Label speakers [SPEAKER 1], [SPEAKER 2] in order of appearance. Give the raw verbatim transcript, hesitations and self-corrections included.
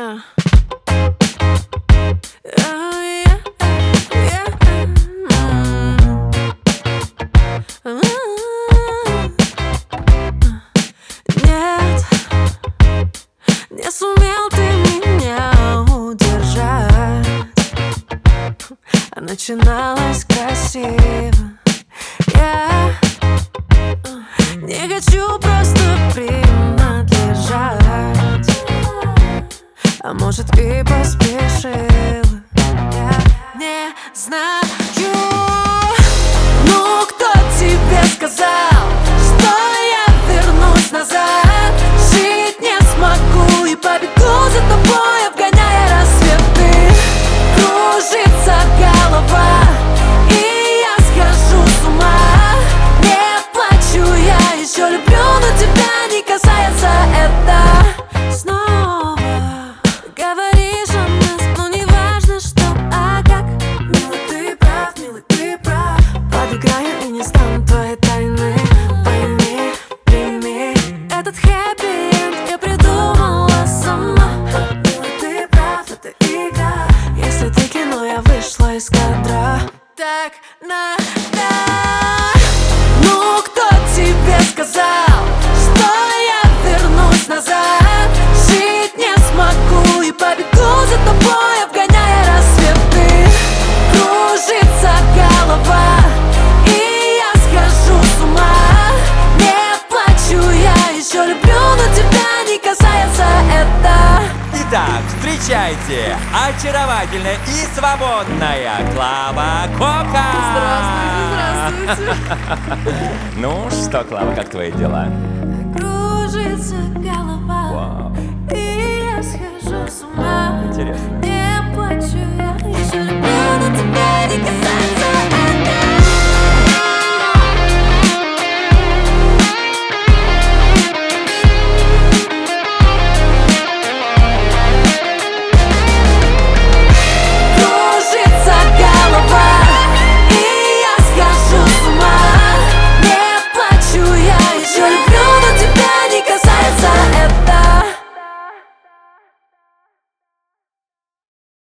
[SPEAKER 1] Yeah. Oh, yeah, yeah. Mm. Нет, не сумел ты меня удержать. А начиналось красиво. Я не хочу просто принадлежать. А может и поспешила. Я не знаю. Ну кто тебе сказал, что я вернусь назад? Жить не смогу и побегу за тобой, обгоняя рассветы. Кружится голова, и я схожу с ума. Не плачу, я еще люблю, но тебя не касается это. Снова говоришь о нас, но не важно что, а как. Милый, ты прав, милый, ты прав. Подыграю и не стану твоей тайны. Пойми, прими этот хэппи-энд я придумала сама. Милый, ты прав, это игра. Если ты кино, я вышла из кадра. Так надо. Ну кто тебе сказал, что я вернусь назад? Жить не смогу и побегу за тобой, обгоняя рассветы. Кружится голова, и я схожу с ума. Не плачу, я еще люблю, но тебя не касается это.
[SPEAKER 2] Итак, встречайте, очаровательная и свободная Клава Кока!
[SPEAKER 1] Здравствуйте, здравствуйте.
[SPEAKER 2] Ну что, Клава, как твои дела?
[SPEAKER 1] Кружится голова,
[SPEAKER 2] Вау.
[SPEAKER 1] и я схожу с ума.
[SPEAKER 2] Интересно.
[SPEAKER 1] Не плачу.